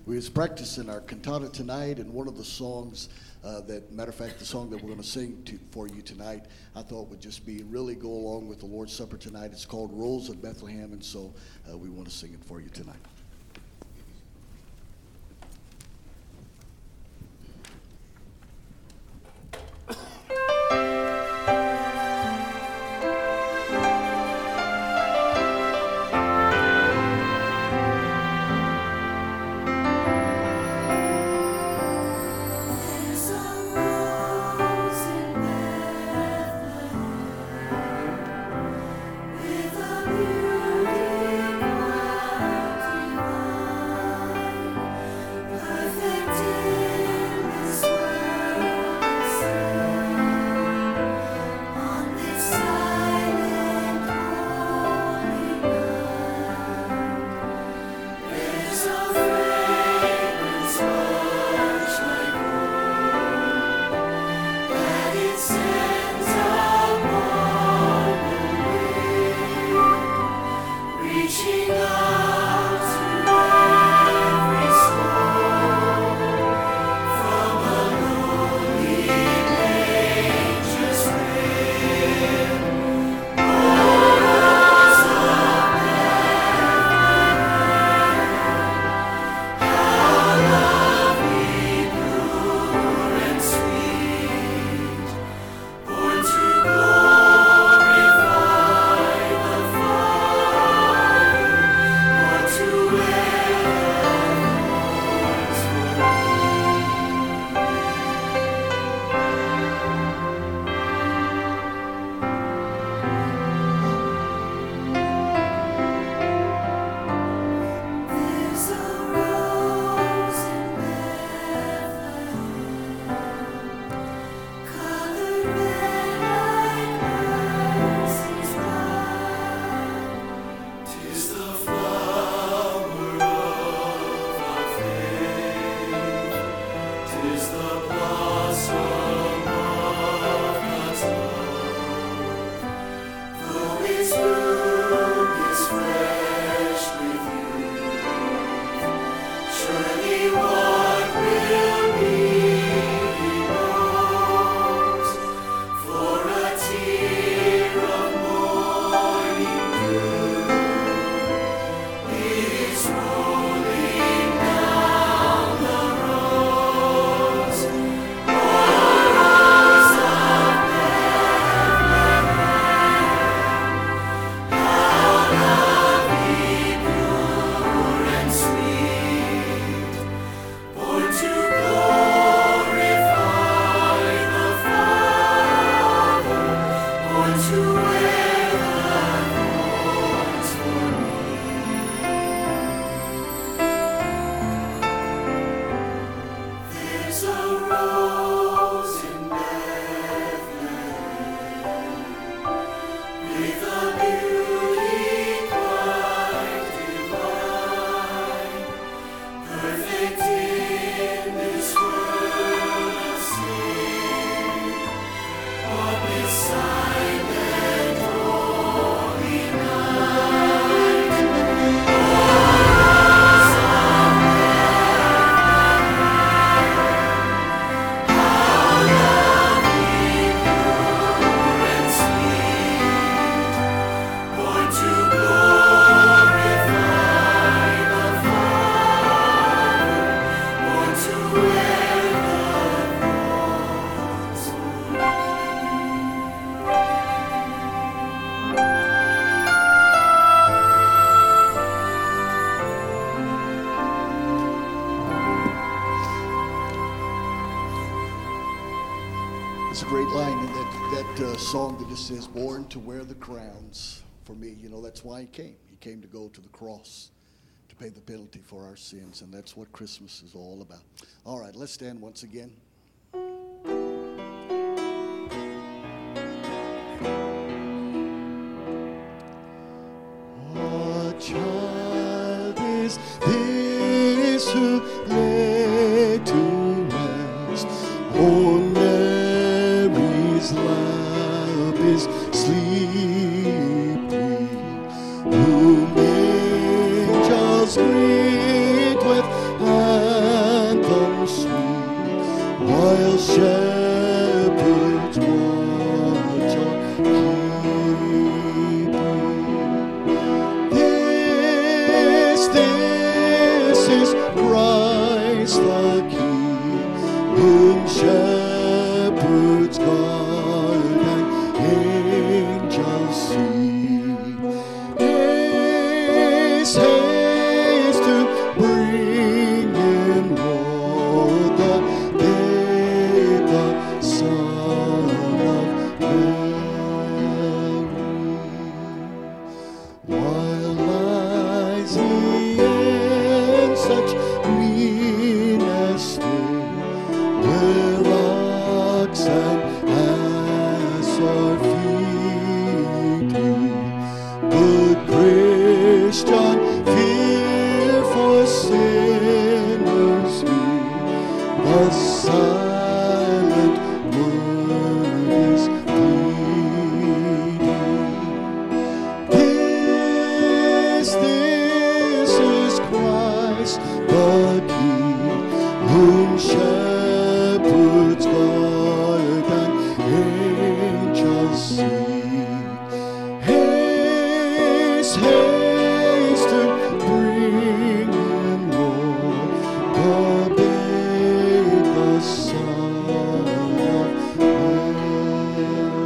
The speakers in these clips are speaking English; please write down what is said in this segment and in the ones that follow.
We was practicing our cantata tonight, and one of the songs matter of fact, the song that we're going to sing for you tonight, I thought would just be really go along with the Lord's Supper tonight. It's called Rolls of Bethlehem, and so we want to sing it for you tonight. It's a great line in that song that just says, born to wear the crowns for me. You know, that's why he came. He came to go to the cross to pay the penalty for our sins, and that's what Christmas is all about. All right, let's stand once again. What child is this who lay to rest? Oh, Mary's lap is sleeping, whom angels greet with sweet, while shepherds watch on keeping. This is Christ the King, whom shepherds guard and angels sing. Haste to bring in ward the babe, the Son of Mary. While lies he in such meanness still, where ox and ass are feeding, good Christian, fear for sinners hear, the silent word is pleading. This is Christ the King, whom shepherds guard and angels sing. Haste to bring in Lord, the babe, the Son of Mary.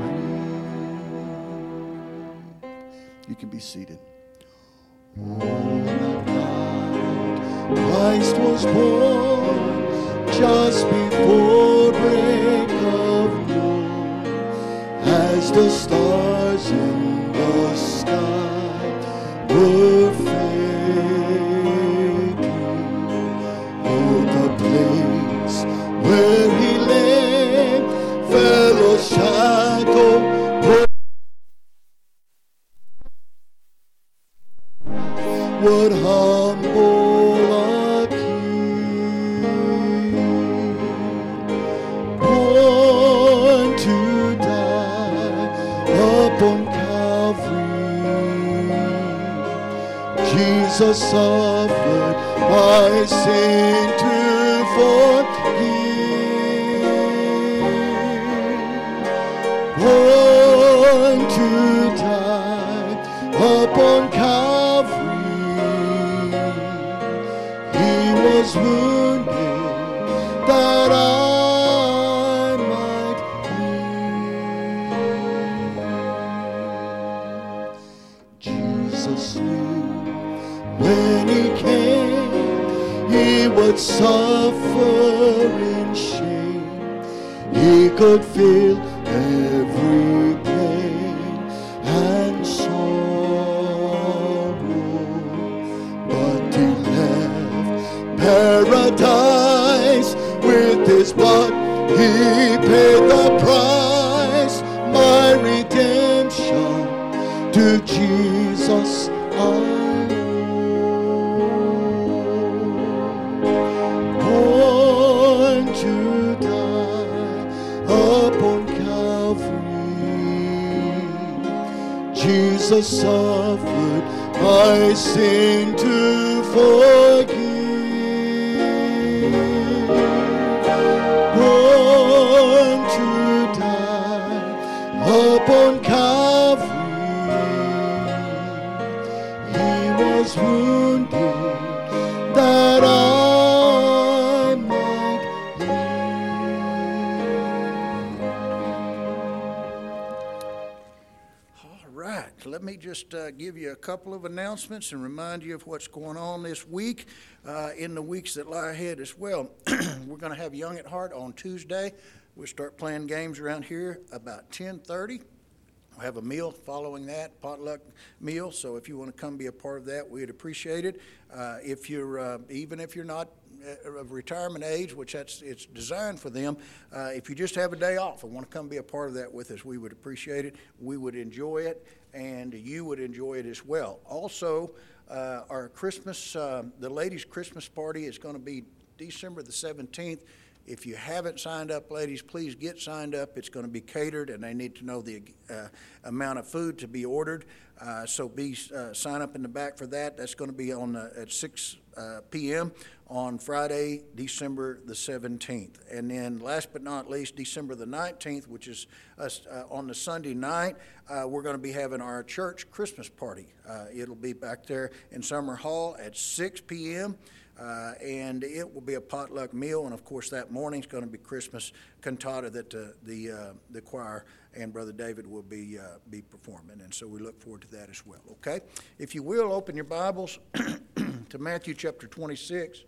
You can be seated. On that night, Christ was born, just before break of dawn, as the stars in the sky were fading. Oh, the place where he lay fell a shadow. What humble a king, born to die upon Calvary. Jesus suffered my sin to forgive, born to die upon Calvary. He was wounded that I might live. Jesus knew when he came, he would suffer in shame. He could feel every pain and sorrow, but he left paradise with his blood. He paid the price, my redemption. To Jesus I owe. Born to die upon Calvary, Jesus suffered my sin to forgive. Born to die upon Calvary, he was wounded that I might live. All right, let me just give you a couple of announcements and remind you of what's going on this week, in the weeks that lie ahead as well. We're going to have Young at Heart on Tuesday. We'll start playing games around here about 10:30. We'll have a meal following that, potluck meal. So if you want to come be a part of that, we'd appreciate it. If you're even if you're not of retirement age, which it's designed for them, if you just have a day off and want to come be a part of that with us, we would appreciate it. We would enjoy it, and you would enjoy it as well. Also, our Christmas, the ladies' Christmas party is going to be December the 17th If you haven't signed up, ladies, please get signed up. It's going to be catered, and they need to know the amount of food to be ordered. So sign up in the back for that. That's going to be at 6 p.m. on Friday, December the 17th. And then last but not least, December the 19th, which is on the Sunday night, we're going to be having our church Christmas party. It'll be back there in Summer Hall at 6 p.m., and it will be a potluck meal, and of course that morning's going to be Christmas cantata that the choir and Brother David will be performing, and so we look forward to that as well. Okay, if you will, open your Bibles to Matthew chapter 26.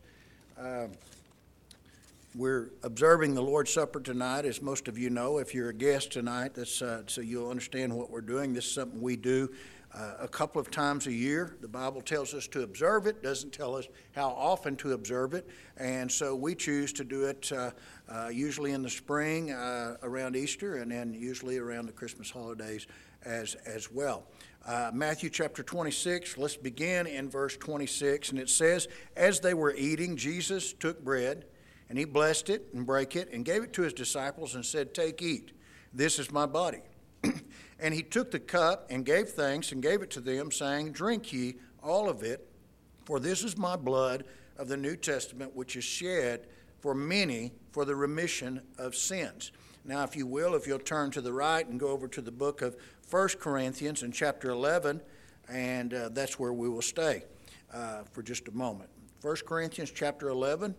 We're observing the Lord's Supper tonight, as most of you know. If you're a guest tonight, that's so you'll understand what we're doing. This is something we do a couple of times a year. The Bible tells us to observe it, doesn't tell us how often to observe it, and so we choose to do it usually in the spring around Easter, and then usually around the Christmas holidays as well. Matthew chapter 26, let's begin in verse 26, and it says, "As they were eating, Jesus took bread, and he blessed it and brake it and gave it to his disciples and said, 'Take, eat, this is my body.' And he took the cup and gave thanks and gave it to them, saying, 'Drink ye all of it, for this is my blood of the New Testament, which is shed for many for the remission of sins.'" Now, if you will, if you'll turn to the right and go over to the book of 1 Corinthians in chapter 11, and that's where we will stay for just a moment. 1 Corinthians chapter 11.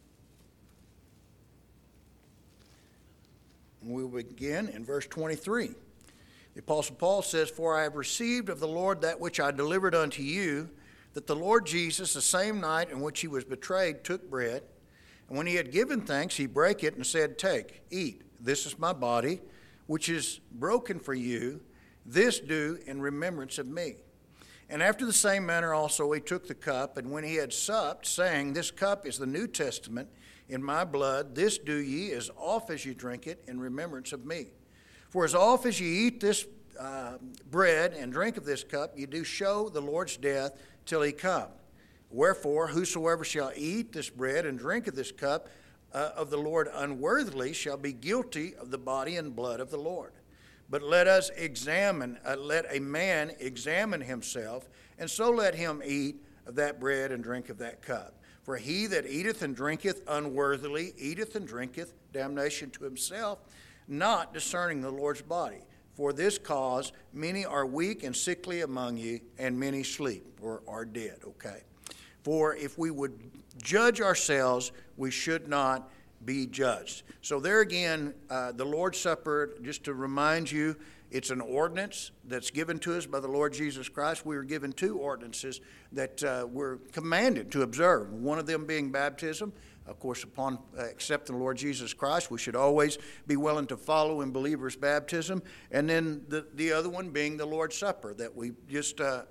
We will begin in verse 23. The Apostle Paul says, "For I have received of the Lord that which I delivered unto you, that the Lord Jesus, the same night in which he was betrayed, took bread. And when he had given thanks, he brake it and said, 'Take, eat, this is my body, which is broken for you. This do in remembrance of me.' And after the same manner also he took the cup, and when he had supped, saying, 'This cup is the New Testament in my blood. This do ye as oft as ye drink it in remembrance of me. For as oft as ye eat this bread and drink of this cup, ye do show the Lord's death till he come. Wherefore, whosoever shall eat this bread and drink of this cup of the Lord unworthily shall be guilty of the body and blood of the Lord. But let a man examine himself, and so let him eat of that bread and drink of that cup. For he that eateth and drinketh unworthily eateth and drinketh damnation to himself, not discerning the Lord's body. For this cause many are weak and sickly among you, and many sleep or are dead." Okay. "For if we would judge ourselves, we should not be judged." So there again, the Lord's Supper, just to remind you, it's an ordinance that's given to us by the Lord Jesus Christ. We were given two ordinances that we're commanded to observe, one of them being baptism. Of course, upon accepting the Lord Jesus Christ, we should always be willing to follow in believers' baptism. And then the other one being the Lord's Supper, that we just a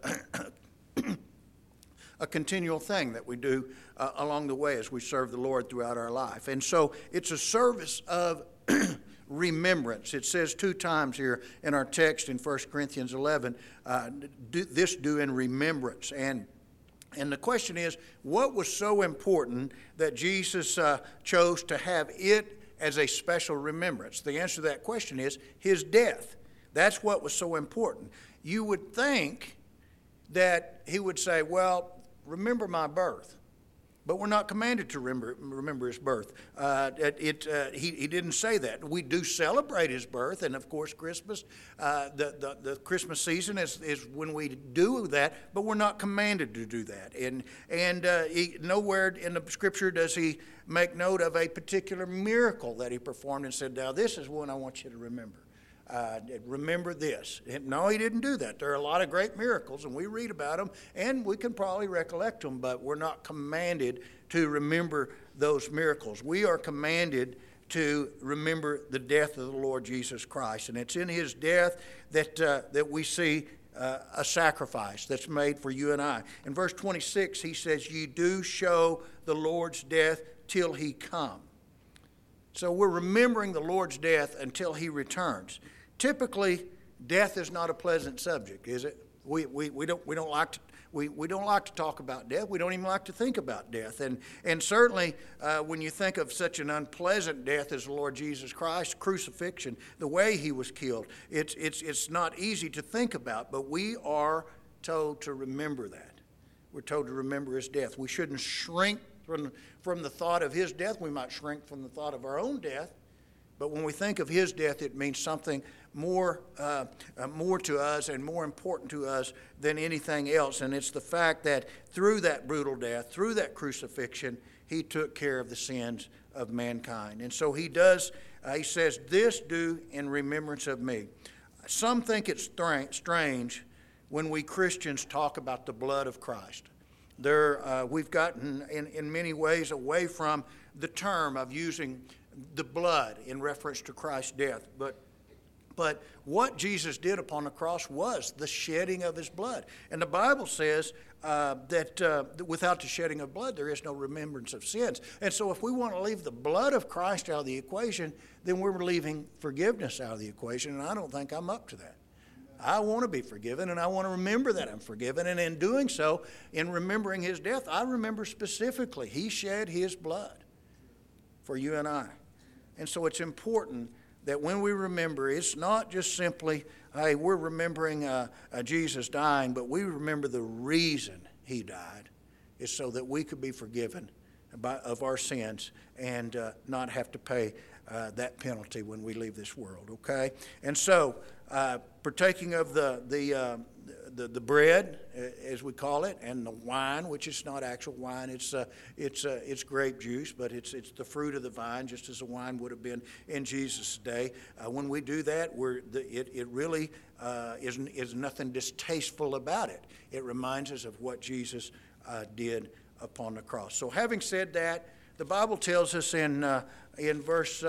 continual thing that we do along the way as we serve the Lord throughout our life. And so it's a service of remembrance. It says two times here in our text in 1 Corinthians 11, this do in remembrance. And the question is, what was so important that Jesus chose to have it as a special remembrance? The answer to that question is his death. That's what was so important. You would think that he would say, well, remember my birth. But we're not commanded to remember his birth. He didn't say that. We do celebrate his birth, and of course Christmas, the Christmas season is when we do that, but we're not commanded to do that. And nowhere in the Scripture does he make note of a particular miracle that he performed and said, now this is one I want you to remember. Remember this. No, he didn't do that. There are a lot of great miracles, and we read about them, and we can probably recollect them, but we're not commanded to remember those miracles. We are commanded to remember the death of the Lord Jesus Christ, and it's in his death that we see a sacrifice that's made for you and I. In verse 26, he says, "Ye do show the Lord's death till he come." So we're remembering the Lord's death until he returns. Typically, death is not a pleasant subject, is it? We don't like we don't like to talk about death. We don't even like to think about death. And certainly when you think of such an unpleasant death as the Lord Jesus Christ, crucifixion, the way he was killed, it's not easy to think about, but we are told to remember that. We're told to remember his death. We shouldn't shrink from the thought of his death. We might shrink from the thought of our own death, but when we think of his death, it means something more to us and more important to us than anything else. And it's the fact that through that brutal death, through that crucifixion, he took care of the sins of mankind. And so he does, he says, "This do in remembrance of me." Some think it's strange when we Christians talk about the blood of Christ. We've gotten in many ways away from the term of using the blood in reference to Christ's death. But what Jesus did upon the cross was the shedding of his blood. And the Bible says that without the shedding of blood, there is no remembrance of sins. And so if we want to leave the blood of Christ out of the equation, then we're leaving forgiveness out of the equation, and I don't think I'm up to that. I want to be forgiven, and I want to remember that I'm forgiven. And in doing so, in remembering his death, I remember specifically he shed his blood for you and I. And so it's important that when we remember, it's not just simply, hey, we're remembering Jesus dying, but we remember the reason he died is so that we could be forgiven of our sins and not have to pay that penalty when we leave this world, okay? And so, partaking of the bread, as we call it, and the wine, which is not actual wine, it's grape juice, but it's the fruit of the vine, just as the wine would have been in Jesus' day. When we do that, it really is nothing distasteful about it. It reminds us of what Jesus did upon the cross. So, having said that, the Bible tells us in verse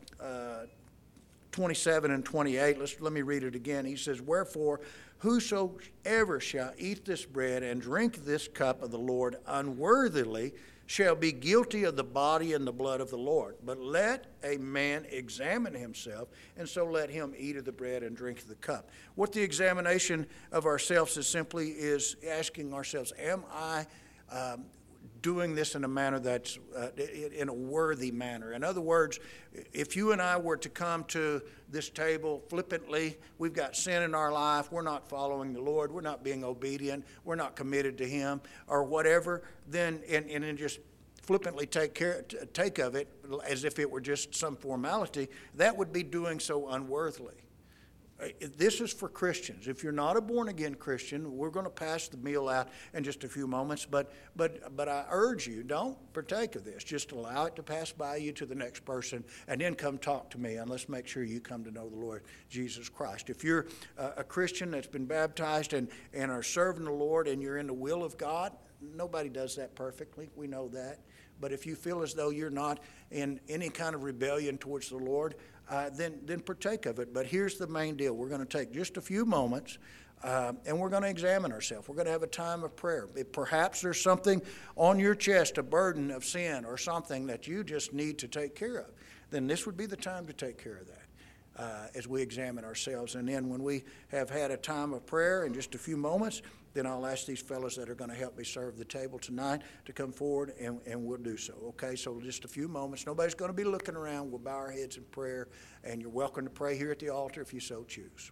27 and 28, let me read it again. He says, "Wherefore, whosoever shall eat this bread and drink this cup of the Lord unworthily shall be guilty of the body and the blood of the Lord. But let a man examine himself, and so let him eat of the bread and drink of the cup." What the examination of ourselves is simply is asking ourselves, am I doing this in a manner that's in a worthy manner? In other words, if you and I were to come to this table flippantly, we've got sin in our life, we're not following the Lord, we're not being obedient, we're not committed to him, or whatever, then and just flippantly take of it as if it were just some formality, that would be doing so unworthily. This is for Christians. If you're not a born-again Christian, we're going to pass the meal out in just a few moments, but I urge you, don't partake of this. Just allow it to pass by you to the next person, and then come talk to me, and let's make sure you come to know the Lord Jesus Christ. If you're a Christian that's been baptized and are serving the Lord and you're in the will of God, nobody does that perfectly. We know that. But if you feel as though you're not in any kind of rebellion towards the Lord, then partake of it. But here's the main deal. We're going to take just a few moments, and we're going to examine ourselves. We're going to have a time of prayer. If perhaps there's something on your chest, a burden of sin or something that you just need to take care of, then this would be the time to take care of that. As we examine ourselves. And then when we have had a time of prayer in just a few moments, then I'll ask these fellows that are going to help me serve the table tonight to come forward, and we'll do so. Okay, so just a few moments. Nobody's going to be looking around. We'll bow our heads in prayer, and you're welcome to pray here at the altar if you so choose.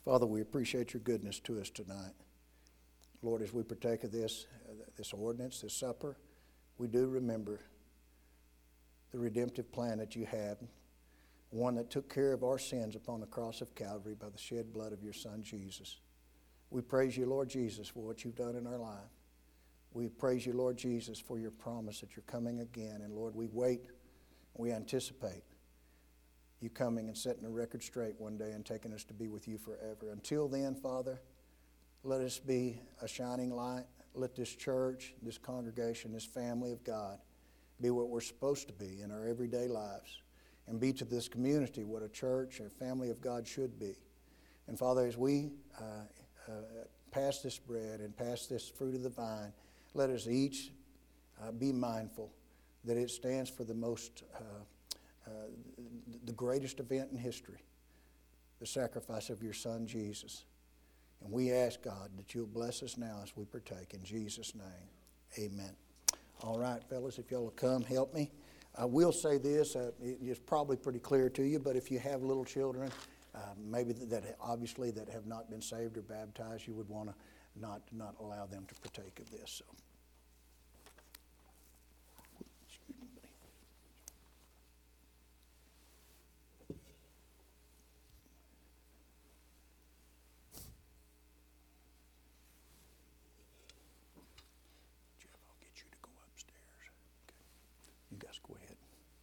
Father, we appreciate your goodness to us tonight. Lord, as we partake of this ordinance, this supper, we do remember the redemptive plan that you had, one that took care of our sins upon the cross of Calvary by the shed blood of your Son, Jesus. We praise you, Lord Jesus, for what you've done in our life. We praise you, Lord Jesus, for your promise that you're coming again. And Lord, we wait, we anticipate you coming and setting the record straight one day and taking us to be with you forever. Until then, Father, let us be a shining light. Let this church, this congregation, this family of God be what we're supposed to be in our everyday lives, and be to this community what a church, a family of God should be. And Father, as we pass this bread and pass this fruit of the vine, let us each be mindful that it stands for the greatest event in history, the sacrifice of your Son, Jesus. And we ask, God, that you'll bless us now as we partake. In Jesus' name, amen. All right, fellas, if y'all will come help me. I will say this, it's probably pretty clear to you, but if you have little children, maybe that obviously that have not been saved or baptized, you would want to not allow them to partake of this. So. Jeff, I'll get you to go upstairs. Okay. You guys go ahead.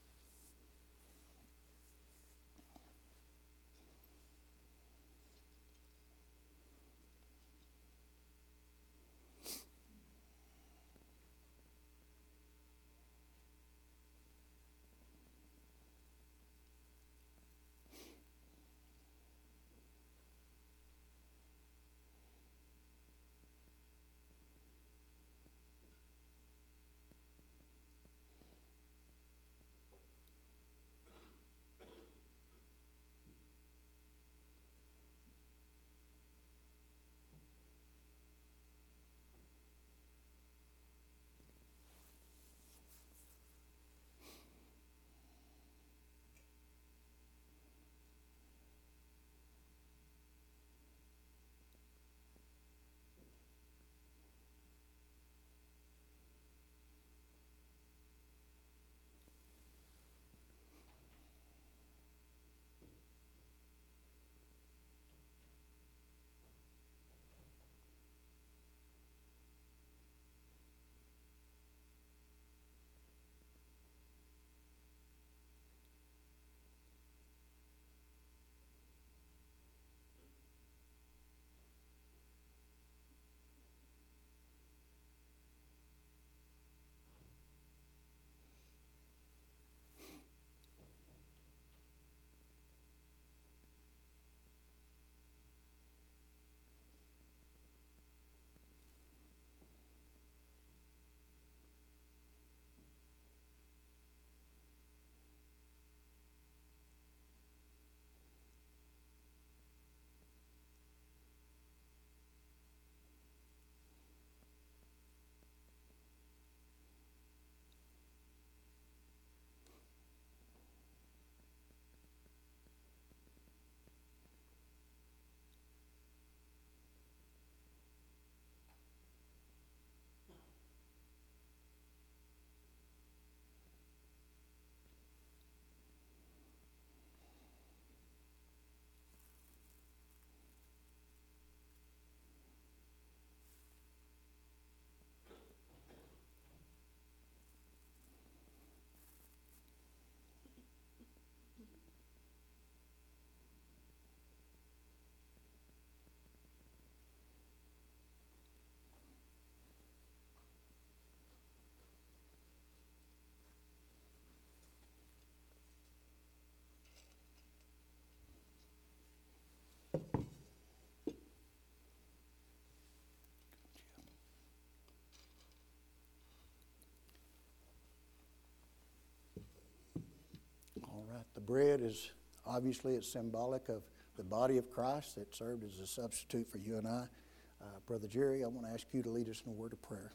All right, the bread is obviously it's symbolic of the body of Christ that served as a substitute for you and I. Brother Jerry, I want to ask you to lead us in a word of prayer.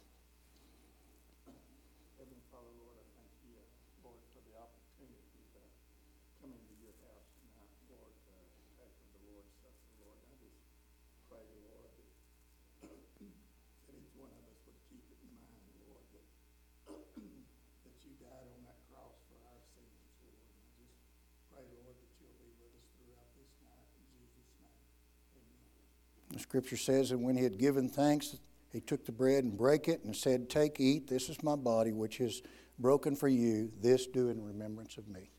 Heavenly Father, Lord, I thank you, Lord, for the opportunity to come into your house tonight, Lord, as of the Lord's Supper, Lord. I just died on that cross for our sins, Lord. And I just pray, Lord, that you'll be with us throughout this night. In Jesus' name, amen. The scripture says, and when he had given thanks, he took the bread and brake it and said, "Take, eat, this is my body, which is broken for you. This do in remembrance of me."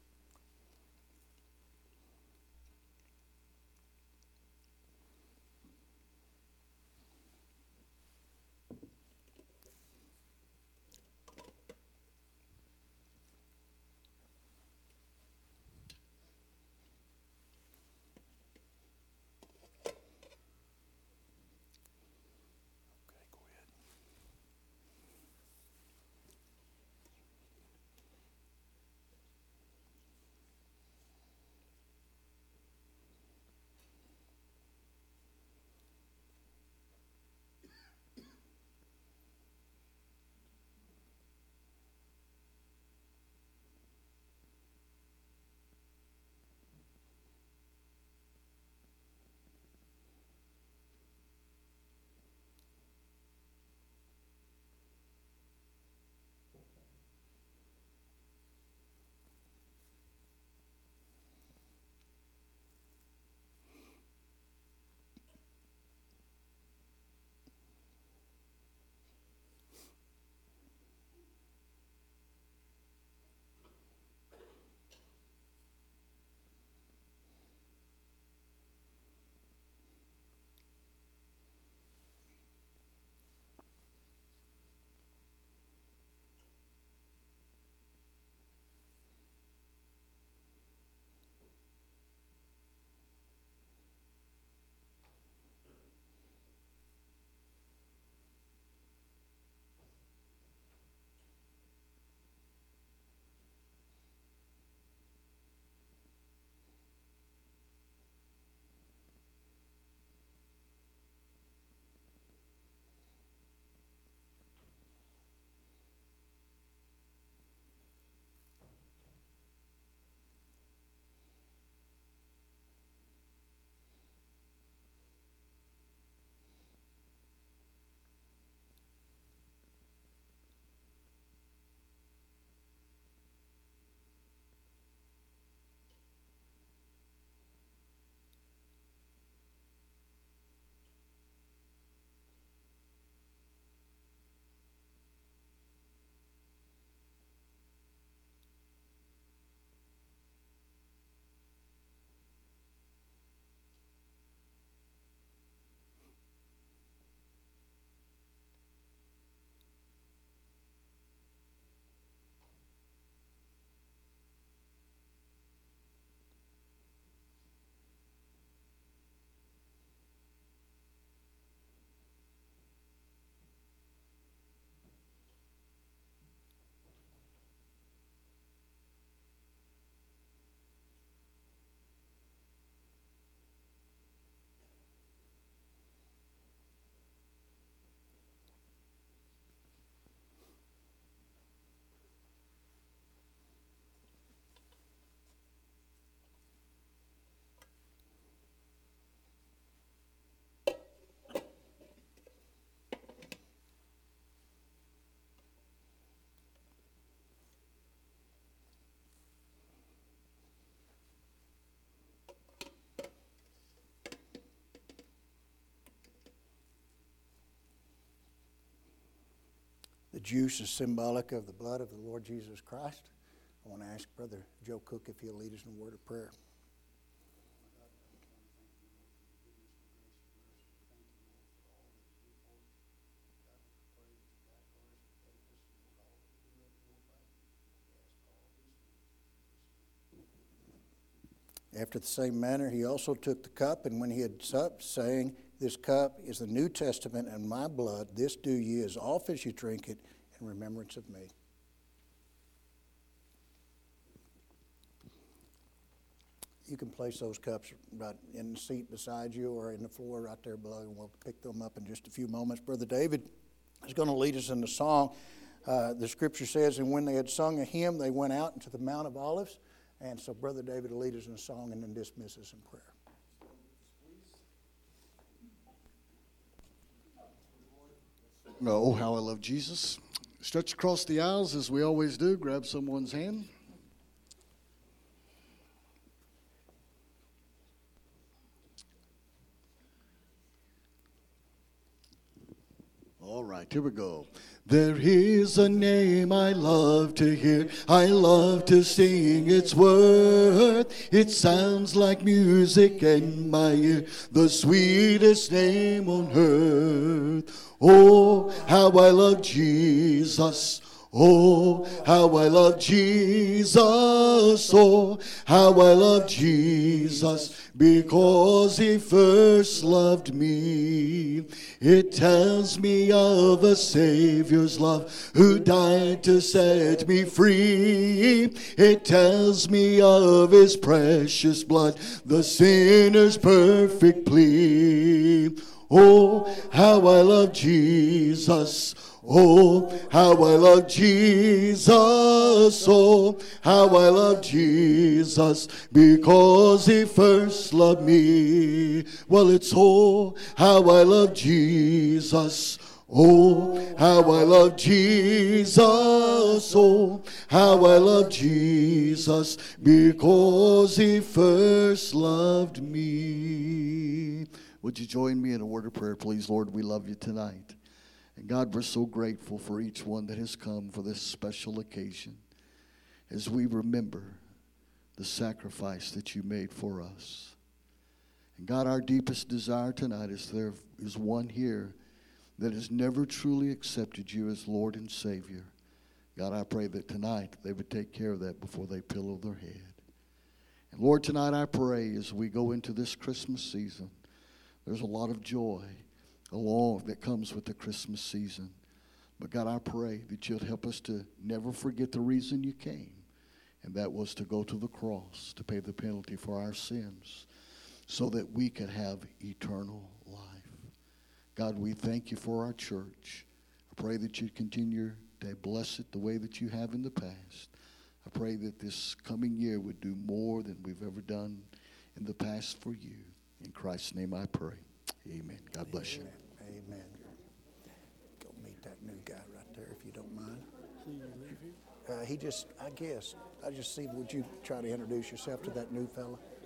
The juice is symbolic of the blood of the Lord Jesus Christ. I want to ask Brother Joe Cook if he'll lead us in a word of prayer. After the same manner, he also took the cup, and when he had supped, saying, "This cup is the New Testament in my blood. This do ye as oft as you drink it in remembrance of me." You can place those cups right in the seat beside you or in the floor right there below, and we'll pick them up in just a few moments. Brother David is going to lead us in the song. The scripture says, and when they had sung a hymn, they went out into the Mount of Olives. And so Brother David will lead us in a song and then dismiss us in prayer. Oh, how I love Jesus. Stretch across the aisles as we always do. Grab someone's hand. All right, here we go. There is a name I love to hear. I love to sing its word. It sounds like music in my ear. The sweetest name on earth. Oh, how I love Jesus. Oh, how I love Jesus. Oh, how I love Jesus. Because he first loved me. It tells me of a Savior's love who died to set me free. It tells me of his precious blood, the sinner's perfect plea. Oh, how I love Jesus. Oh, how I love Jesus. Oh, how I love Jesus. Because he first loved me. Well, it's oh, how I love Jesus. Oh, how I love Jesus. Oh, how I love Jesus. Because he first loved me. Would you join me in a word of prayer, please? Lord, we love you tonight. And God, we're so grateful for each one that has come for this special occasion as we remember the sacrifice that you made for us. And God, our deepest desire tonight is there is one here that has never truly accepted you as Lord and Savior. God, I pray that tonight they would take care of that before they pillow their head. And Lord, tonight I pray as we go into this Christmas season, there's a lot of joy along that comes with the Christmas season. But God, I pray that you'll help us to never forget the reason you came, and that was to go to the cross to pay the penalty for our sins so that we could have eternal life. God, we thank you for our church. I pray that you continue to bless it the way that you have in the past. I pray that this coming year would do more than we've ever done in the past for you. In Christ's name I pray. Amen. God bless you. Amen. Go meet that new guy right there, if you don't mind. I just see, would you try to introduce yourself to that new fella?